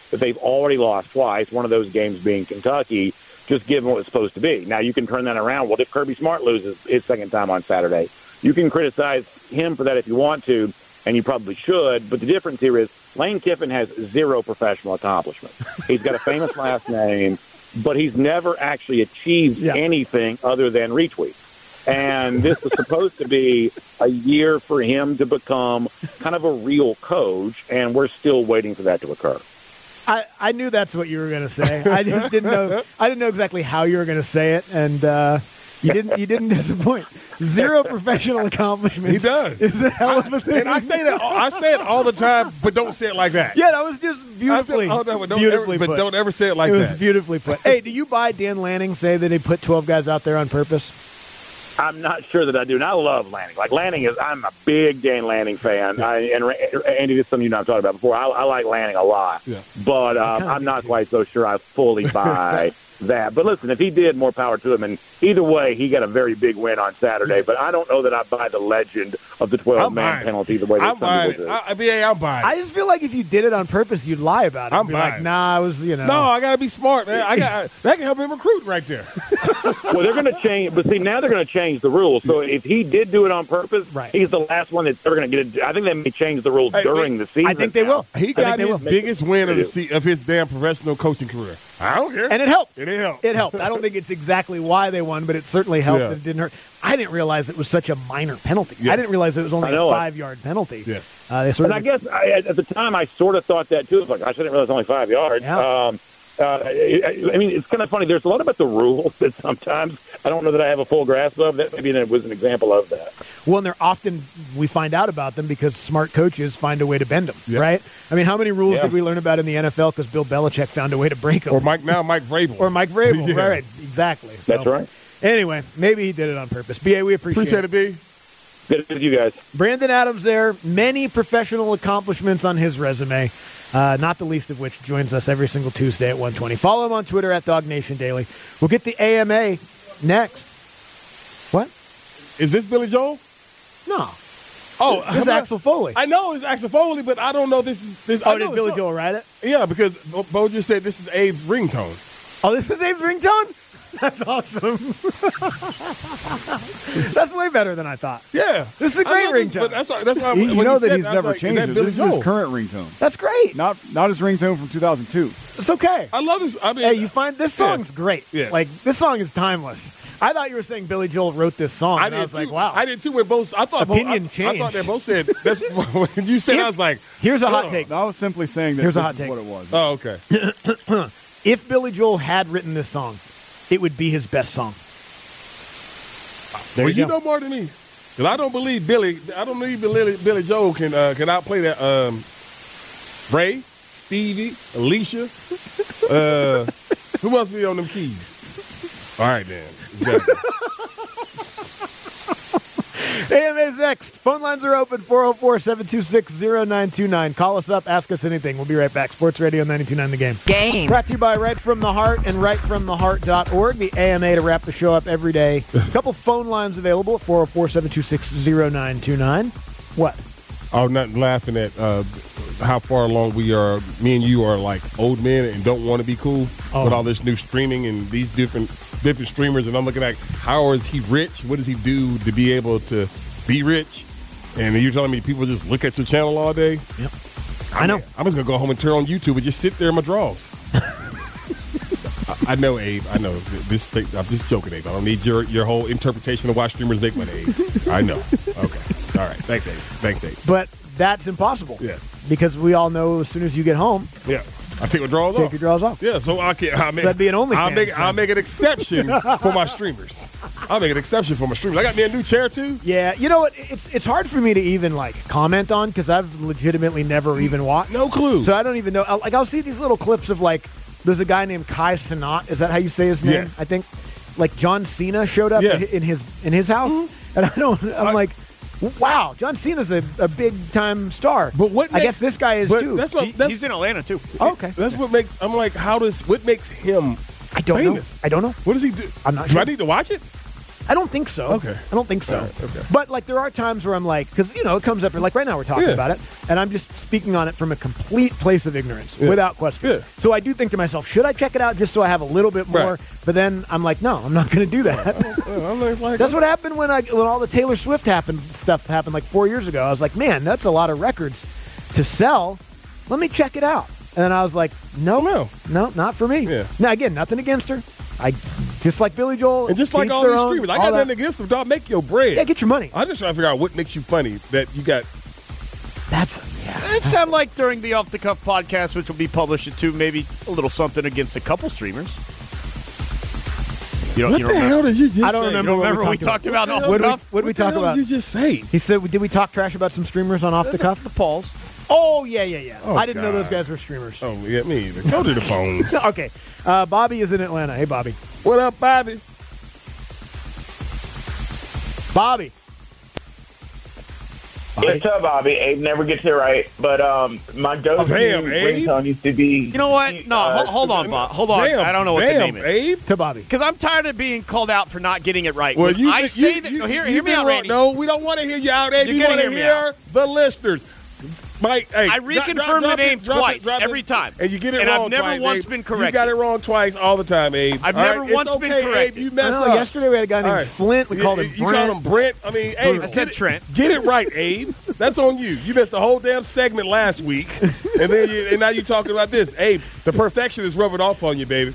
that they've already lost twice, one of those games being Kentucky, just given what it's supposed to be. Now, you can turn that around. What if Kirby Smart loses his second time on Saturday? You can criticize him for that if you want to, and you probably should, but the difference here is Lane Kiffin has zero professional accomplishment. He's got a famous last name, but he's never actually achieved yeah. anything other than retweets. And this was supposed to be a year for him to become kind of a real coach, and we're still waiting for that to occur. I, I knew that's what you were going to say. I just didn't know. I didn't know exactly how you were going to say it, and uh, you didn't. You didn't disappoint. Zero professional accomplishments. He does. It's a hell of a thing. And I say that. I say it all the time, but don't say it like that. Yeah, that was just beautifully. I said, oh, no, don't beautifully ever, but put. don't ever say it like that. It that. was beautifully put. Hey, do you buy Dan Lanning say that he put twelve guys out there on purpose? I'm not sure that I do, and I love Lanning. Like, Lanning is – I'm a big Dan Lanning fan, I, and Andy, this is something you know I've talked about before. I, I like Lanning a lot, yeah. but um, I'm not quite so sure I fully buy that. But listen, if he did, more power to him, and either way, he got a very big win on Saturday, but I don't know that I buy the legend of the twelve-man penalty the way that I'm some people do. I, I mean, I'm buying I just feel like if you did it on purpose, you'd lie about it. I'm be buying like, nah, I was, you know. No, I got to be smart, man. I got That can help him recruit right there. Well, they're going to change, but see, now they're going to change the rules. So if he did do it on purpose, right. he's the last one that's ever going to get it. I think they may change the rules hey, during they, the season. I think they now. will. He got his biggest win of, the, of his damn professional coaching career. I don't care. And it helped. It helped. It helped. I don't think it's exactly why they won, but it certainly helped Yeah. and it didn't hurt. I didn't realize it was such a minor penalty. Yes. I didn't realize it was only a it. five-yard penalty. Yes. Uh, they sort and of I guess I, at the time I sort of thought that too. It's like, I shouldn't realize it's only five yards. Yeah. Um, uh, I, I mean, it's kind of funny. There's a lot about the rules that sometimes I don't know that I have a full grasp of. That maybe it was an example of that. Well, and they're often, we find out about them because smart coaches find a way to bend them, yep. right? I mean, how many rules yeah. did we learn about in the N F L because Bill Belichick found a way to break them? Or Mike now Mike Vrabel. or Mike Vrabel, yeah. right, exactly. So, That's right. Anyway, maybe he did it on purpose. B A, we appreciate, Appreciate it, B. Good with you guys. Brandon Adams there, many professional accomplishments on his resume, uh, not the least of which joins us every single Tuesday at one twenty. Follow him on Twitter at Dog Nation Daily. We'll get the A M A next. What? Is this Billy Joel? No. Oh, this is Axel Foley. I know it's Axel Foley, but I don't know this is this. Oh, I know did Billy so, Joel write it? Yeah, because Bo, Bo just said this is Abe's ringtone. Oh, this is Abe's ringtone? That's awesome. That's way better than I thought. Yeah, this is a great this, ringtone. But that's why. That's why. You, you when know he that said he's that, never like, changed is it. that This is Billy his Joel? current ringtone. That's great. Not not his ringtone from two thousand two. It's okay. I love this. I mean, hey, you find this song's yes. great. Yeah. Like this song is timeless. I thought you were saying Billy Joel wrote this song. I and did I was too. like, wow. I did too. When both, I thought opinion both, changed. I, I thought they both said that's when you said. If, I was like, here's a hot oh. take. No, I was simply saying that here's this a hot is take. what it was. Oh, okay. If Billy Joel had written this song, it would be his best song. There well, you, you go. know more than me, because I don't believe Billy. I don't believe Billy, Billy Joel can uh, can outplay that. Um, Ray, Stevie, Alicia. Uh, who must be on them keys? All right, then. Exactly. A M A's next. Phone lines are open, four oh four, seven two six, oh nine two nine. Call us up, ask us anything. We'll be right back. Sports Radio ninety-two point nine The Game. Game. Brought to you by Right From The Heart and right from the heart dot org. The A M A to wrap the show up every day. A couple phone lines available at four oh four, seven two six, oh nine two nine. What? I'm not laughing at uh, how far along we are. Me and you are like old men and don't want to be cool oh. with all this new streaming and these different different streamers. And I'm looking at how is he rich? What does he do to be able to be rich? And you're telling me people just look at your channel all day? Yep. I, I know. I'm just going to go home and turn on YouTube and just sit there in my drawers. I, I know, Abe. I know. This thing, I'm just joking, Abe. I don't need your, your whole interpretation of why streamers make money, Abe. I know. Okay. All right. Thanks, Abe. Thanks, Abe. But that's impossible. Yes. Because we all know as soon as you get home, yeah. I take my drawers take off. your drawers off. Yeah, so I can. I make, So that'd be an OnlyFans. I'll make, then. I'll make an exception for my streamers. I'll make an exception for my streamers. I got me a new chair too. Yeah, you know what? It's it's hard for me to even like comment on because I've legitimately never even watched. No clue. So I don't even know. Like I'll see these little clips of like there's a guy named Kai Cenat. Is that how you say his name? Yes. I think like John Cena showed up Yes. in his in his house, mm-hmm. and I don't. I'm I, like. Wow, John Cena's a, a big-time star. But what I makes, guess this guy is, but too. That's what, that's, He's in Atlanta, too. Oh, okay. That's what makes, I'm like, how does, what makes him I don't famous? know. I don't know. What does he do? I'm not Do sure. I need to watch it? I don't think so. Okay. I don't think so. Right, okay. But, like, there are times where I'm like, because, you know, it comes up, like right now we're talking Yeah. about it, and I'm just speaking on it from a complete place of ignorance, Yeah. without question. Yeah. So I do think to myself, should I check it out just so I have a little bit more? Right. But then I'm like, no, I'm not going to do that. I'm like, That's what happened when I when all the Taylor Swift happened stuff happened like four years ago. I was like, man, that's a lot of records to sell. Let me check it out. And then I was like, no, no, no, not for me. Yeah. Now again, nothing against her. I just like Billy Joel, And just like each all their these own, streamers, I all got that. nothing against them. Dog, make your bread. Yeah, get your money. I'm just trying to figure out what makes you funny that you got. That's yeah. It sounded like during the Off the Cuff podcast, which will be published at two, maybe a little something against a couple streamers. You don't, What you the don't hell remember? did you just I don't say? remember. You don't what remember we we talked about What Off the the What did we, Cuff? what did we What the talk hell about? did you just say? He said, did we talk trash about some streamers on Off the Cuff? The Pauls. Oh, yeah, yeah, yeah. Oh, I didn't know God. those guys were streamers. Oh, yeah, me either. Go to the phones. Okay. Uh, Bobby is in Atlanta. Hey, Bobby. What up, Bobby? Bobby. What's up, Bobby? Abe never gets it right, but um, my go-to Oh, damn, Abe. ringtone used to be. You know what? No, uh, ho- hold on, Bob. Hold on. Damn, I don't know what damn, the name is. Abe. To Bobby. Because I'm tired of being called out for not getting it right. Well, When you, I you, say you, that. you, No, hear, you hear me been out, wrong. Randy. No, we don't want to hear you out, Abe. You're You gonna want to hear me hear out. the listeners. Mike, hey, I drop- reconfirm drop- the drop name it, drop it, twice, drop it. every time. And you get it And I've wrong never twice, once Abe. been You corrected. got it wrong twice all the time, Abe. I've All never right? once It's been okay, corrected. Abe. You I mess know, up. yesterday we had a guy named All right. Flint. We You- called him You Brent. called him Brent. I mean, Abe. I said get it- Trent. Get it right, Abe. That's on you. You missed the whole damn segment last week, and then you, and now you're talking about this. Abe, the perfection is rubbing off on you, baby.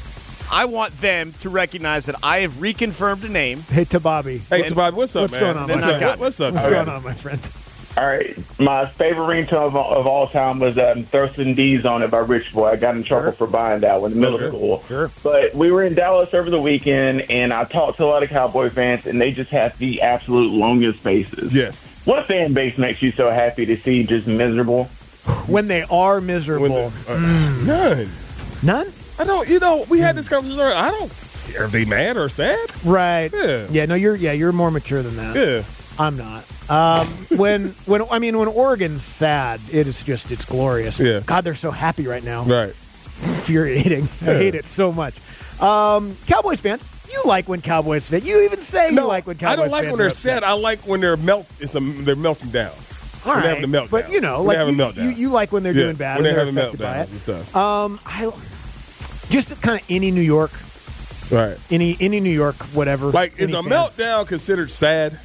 I want them to recognize that I have reconfirmed a name. Hey, to Bobby. Hey, Tabab, what's up, What's man? going on, What's man? up? I got What's up? What's Tab? going on, my friend? All right, my favorite ringtone of, of all time was um, "Throw Some D's on It" by Rich Boy. I got in trouble for buying that one in middle Okay. school. Sure. But we were in Dallas over the weekend, and I talked to a lot of Cowboy fans, and they just have the absolute longest faces. Yes. What fan base makes you so happy to see just miserable? When they are miserable. When the- uh, None. None? I don't. You know, we had this conversation earlier. I don't care if they mad or sad. Right. Yeah. Yeah, no, you're yeah, you're more mature than that. Yeah. I'm not. Um, when when I mean when Oregon's sad, it is just it's glorious. Yeah. God, they're so happy right now. Right. Infuriating. I Yeah. hate it so much. Um, Cowboys fans, you like when Cowboys fans. You even say you like when Cowboys I don't like fans when they're are upset. sad. I like when they're melt. It's a they're melting down. All when they're right, having a meltdown. but you know, When like they're having you, a meltdown. you, you like when they're Yeah, doing bad when and they're they're having affected by meltdowns it. and stuff. Um, I just kind of any New York, Right. any any New York, whatever. Like, is any a fan. meltdown considered sad?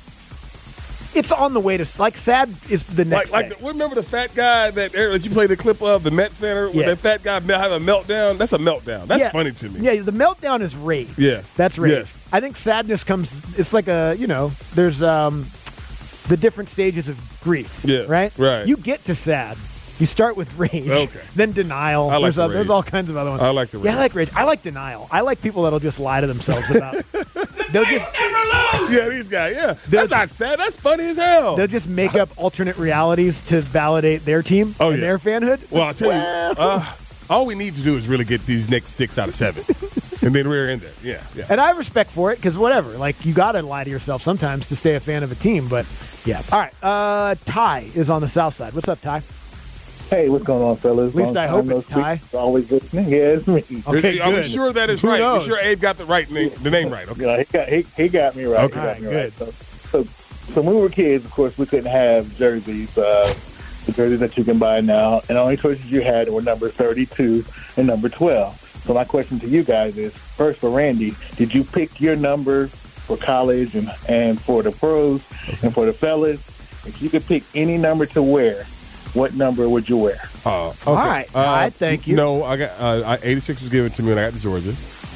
It's on the way to like sad is the next Like, like day. the, remember the fat guy that, that you played the clip of the Mets fan with Yeah. that fat guy mel- having a meltdown? That's a meltdown. That's Yeah. funny to me. Yeah, the meltdown is rage. Yeah. That's rage. Yes. I think sadness comes. It's like a you know. There's um, the different stages of grief. Yeah, Right. right. You get to sad. You start with rage. Okay. Then denial. I like there's, the uh, there's rage. all kinds of other ones. I like the Yeah, I rage. like rage. I like denial. I like people that'll just lie to themselves about. They'll just Yeah, these guys. Yeah, They'll- that's not sad. That's funny as hell. they'll just make up alternate realities to validate their team Oh, and yeah. their fanhood. Well, I'll tell Well. you, uh, all we need to do is really get these next six out of seven, and then we're in there. Yeah, yeah. And I have respect for it because whatever, like you got to lie to yourself sometimes to stay a fan of a team. But yeah, all right. Uh, Ty is on the south side. What's up, Ty? Hey, what's going on, fellas? At least Long I hope time no it's Ty. speak. Always listening. Yeah, it's me. Okay, Are we good. sure that is Who right? knows? We sure Abe got the right name, the name right? Okay. Yeah, he got he, he got me right. Okay. He got me All right, right. So, so, so when we were kids, of course, we couldn't have jerseys. Uh, the jerseys that you can buy now, and the only choices you had were number thirty-two and number twelve. So my question to you guys is: first, for Randy, did you pick your number for college and and for the pros and for the fellas? If you could pick any number to wear, what number would you wear? Uh, okay. All right. Uh, All right, thank you. No, I got uh, I, eighty-six was given to me when I got to Georgia.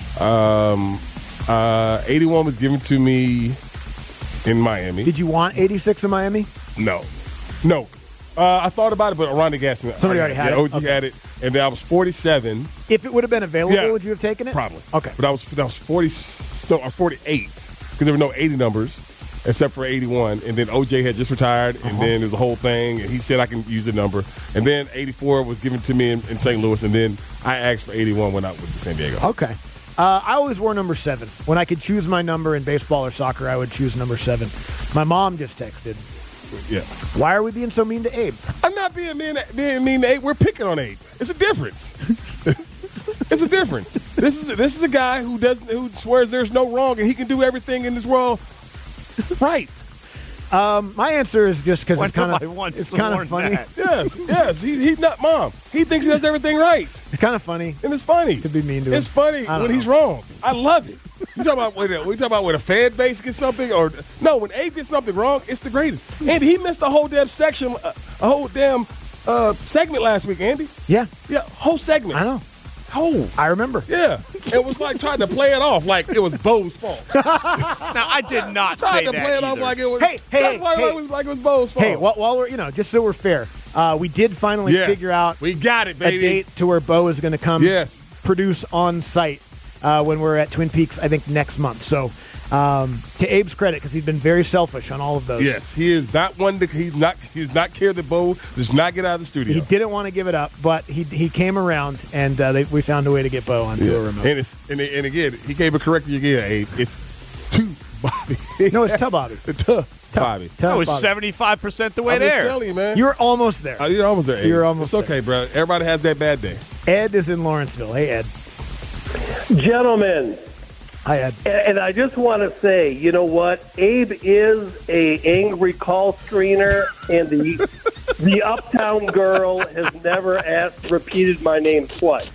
Um, uh, eighty-one was given to me in Miami. Did you want eighty-six in Miami? No, no. Uh, I thought about it, but Ronnie gassed me. Somebody already had yeah, it? O G Okay. had it, and then I was forty-seven. If it would have been available, Yeah. would you have taken it? Probably. Okay. But I was that was forty. No, I was forty-eight because there were no eighty numbers except for eighty-one, and then O J had just retired, and Uh-huh. then there's a whole thing, and he said I can use the number, and then eighty-four was given to me in, in Saint Louis, and then I asked for eighty-one when I went to San Diego. Okay. Uh, I always wore number seven. When I could choose my number in baseball or soccer, I would choose number seven. My mom just texted, Yeah. why are we being so mean to Abe? I'm not being mean, being mean to Abe. We're picking on Abe. It's a difference. It's a difference. This is this is a guy who doesn't who swears there's no wrong and he can do everything in this world right. Um, my answer is just because When it's kind have I of once it's kind of sworn funny. that? Yes, yes. He, he's not mom. He thinks he does everything right. It's kind of funny. And it's funny. To be mean to him. It's funny I don't when know. he's wrong. I love it. You talking about when a, we talking about when a fan base gets something, or no? When Abe gets something wrong, it's the greatest. And he missed a whole damn section, uh, a whole damn uh, segment last week, Andy. Yeah, yeah, whole segment. I know. Oh, I remember. Yeah, it was like trying to play it off like it was Bo's fault. Now, I did not Tried say to that play it either. off like it was. Hey, hey, tried to play it hey. like it was, like it was Bo's fault. Hey, while, while we're you know just so we're fair, uh, we did finally Yes. figure out we got it, a baby. date to where Bo is going to come Yes. produce on site uh, when we're at Twin Peaks. I think next month. So um, to Abe's credit, because he's been very selfish on all of those. Yes, he is not one. To, he's not. He's not cared that Bo does not get out of the studio. He didn't want to give it up, but he he came around, and uh, they, we found a way to get Bo onto Yeah. a remote. And it's and, and again, he gave it correctly again. Abe. It's to Bobby. No, it's to Bobby. to Bobby. To I was Bobby. seventy-five percent the way I'm just there. telling you, man. You were almost there. Oh, you're almost there. Abe. You're almost It's okay, bro. Everybody has that bad day. Ed is in Lawrenceville. Hey, Ed. Gentlemen, Hi, Ed. and I just want to say, you know what? Abe is a angry call screener, and the the Uptown girl has never asked, repeated my name twice.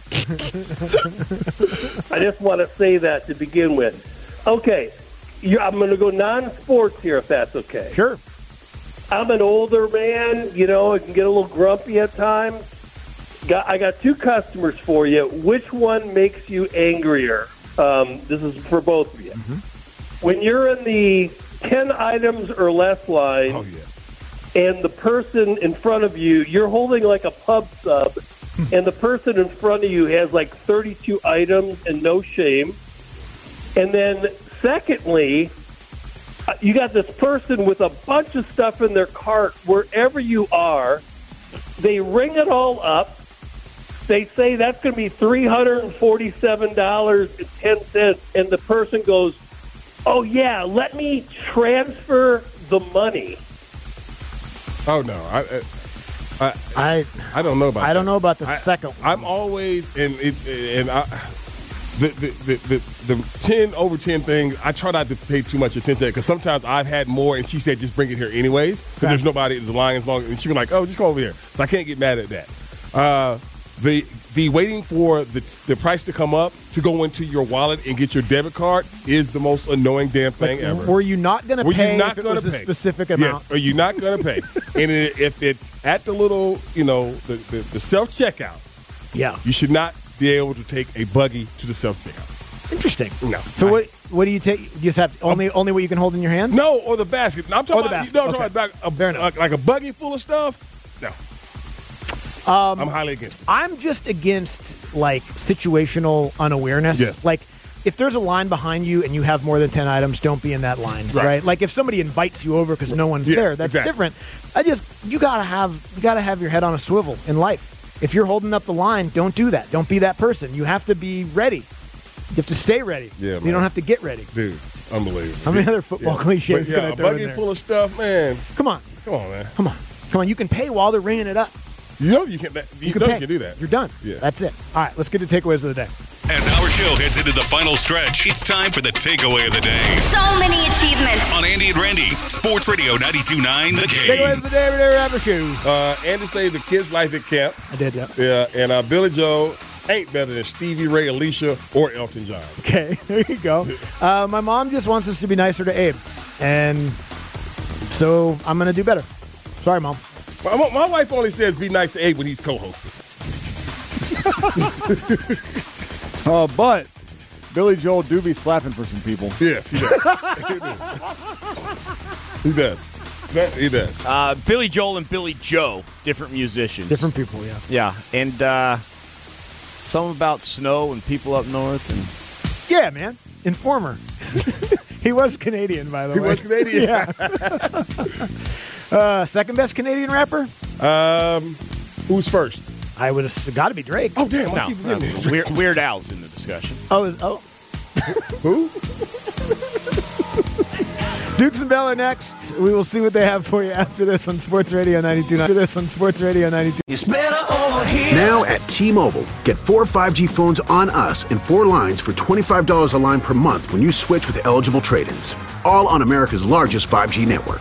I just want to say that to begin with. Okay, you, I'm going to go non-sports here, if that's okay. Sure. I'm an older man, you know, I can get a little grumpy at times. Got, I got two customers for you. Which one makes you angrier? Um, this is for both of you. Mm-hmm. When you're in the ten items or less line, Oh yeah. and the person in front of you, you're holding like a pub sub, and the person in front of you has like thirty-two items and no shame. And then secondly, uh, you got this person with a bunch of stuff in their cart wherever you are. They ring it all up. They say that's going to be three hundred forty-seven dollars and ten cents, and the person goes, oh, yeah, let me transfer the money. Oh no. I. I I I don't know about. I don't that. know about the I, second one. I'm always and it and I. The, the, the, the, the ten over ten thing, I try not to pay too much attention to it because sometimes I've had more and she said just bring it here anyways because there's nobody in the line as long and she was like, oh, just go over here. So I can't get mad at that. Uh, the the waiting for the the price to come up to go into your wallet and get your debit card is the most annoying damn thing Like, ever. Were you not going to Were pay you not if it gonna was a pay? specific amount? Yes, are you not going to pay? And it, if it's at the little, you know, the, the, the self checkout, Yeah. you should not be able to take a buggy to the self checkout. Interesting. No. So what what do you take? You just have only only what you can hold in your hands? No, or the basket. No, I'm talking Or the about, basket. you know, I'm Okay. talking about Fair a, enough. like, like a buggy full of stuff. No. Um, I'm highly against it. I'm just against like situational unawareness. Yes. Like if there's a line behind you and you have more than ten items, don't be in that line. Right. Right. Like if somebody invites you over because no one's Yes, there, that's exactly. different. I just you gotta have you gotta have your head on a swivel in life. If you're holding up the line, don't do that. Don't be that person. You have to be ready. You have to stay ready. Yeah, You man. don't have to get ready. Dude, it's unbelievable. How many other football Yeah. cliches But, can yeah, I a throw in buggy there? full of stuff, man. Come on. Come on, man. Come on. Come on. You can pay while they're ringing it up. You know you can. You, You can know pay. you can do that. You're done. Yeah. That's it. All right. Let's get to takeaways of the day. As our show heads into the final stretch, it's time for the takeaway of the day. So many achievements. On Andy and Randy, Sports Radio ninety-two point nine The Takeaways Game. of the day. Every day we have a shoe. Uh, Andy saved the kids' life at camp. I did, yeah. Yeah, and uh, Billy Joe ain't better than Stevie Ray, Alicia, or Elton John. Okay, there you go. Uh, my mom just wants us to be nicer to Abe, and so I'm going to do better. Sorry, Mom. My, my wife only says be nice to Abe when he's co-hosting. Uh, but Billy Joel do be slapping for some people. Yes, he does. he does. That- He does. Uh, Billy Joel and Billy Joe, different musicians. Different people, yeah. Yeah, and uh, some about snow and people up north. And Yeah, man. Informer. He was Canadian, by the He way. was Canadian. Yeah. uh, second best Canadian rapper? Um, who's first? I would have got to be Drake. Oh, damn. I no, keep no, forgetting this. Weird, Weird Al's in the discussion. Oh, is- oh. Who? Dukes and Bell are next. We will see what they have for you after this on Sports Radio ninety-two point nine. After this on Sports Radio ninety-two. It's better over here. Now at T-Mobile, get four five G phones on us and four lines for twenty-five dollars a line per month when you switch with eligible trade-ins. All on America's largest five G network.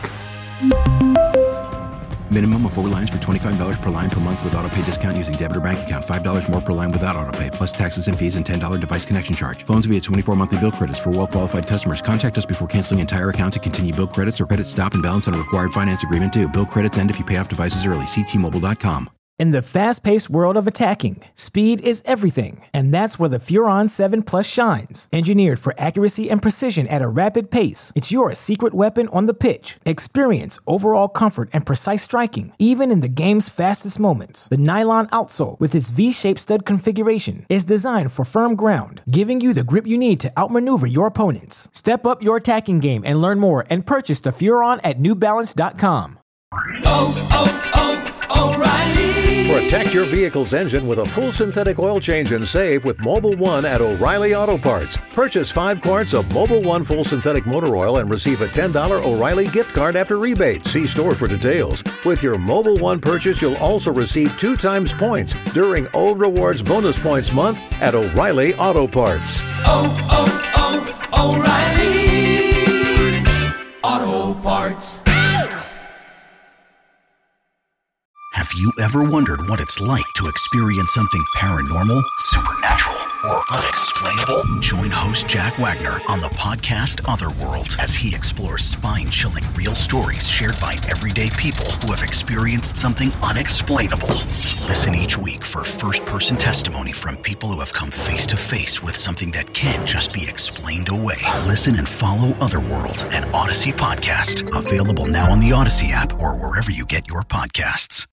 Minimum of four lines for twenty-five dollars per line per month with autopay discount using debit or bank account. five dollars more per line without autopay, plus taxes and fees and ten dollars device connection charge. Phones via twenty-four monthly bill credits for well-qualified customers. Contact us before canceling entire account to continue bill credits or credit stop and balance on a required finance agreement due. Bill credits end if you pay off devices early. See T Mobile dot com. In the fast-paced world of attacking, speed is everything, and that's where the Furon seven Plus shines. Engineered for accuracy and precision at a rapid pace, it's your secret weapon on the pitch. Experience overall comfort and precise striking, even in the game's fastest moments. The nylon outsole, with its V-shaped stud configuration, is designed for firm ground, giving you the grip you need to outmaneuver your opponents. Step up your attacking game and learn more and purchase the Furon at New Balance dot com. Oh, oh, oh, O'Reilly! Protect your vehicle's engine with a full synthetic oil change and save with Mobil one at O'Reilly Auto Parts. Purchase five quarts of Mobil one full synthetic motor oil and receive a ten dollars O'Reilly gift card after rebate. See store for details. With your Mobil one purchase, you'll also receive two times points during O Rewards Bonus Points Month at O'Reilly Auto Parts. Oh, oh, oh, O'Reilly Auto Parts. Have you ever wondered what it's like to experience something paranormal, supernatural, or unexplainable? Join host Jack Wagner on the podcast Otherworld as he explores spine-chilling real stories shared by everyday people who have experienced something unexplainable. Listen each week for first-person testimony from people who have come face-to-face with something that can't just be explained away. Listen and follow Otherworld, an Odyssey podcast, available now on the Odyssey app or wherever you get your podcasts.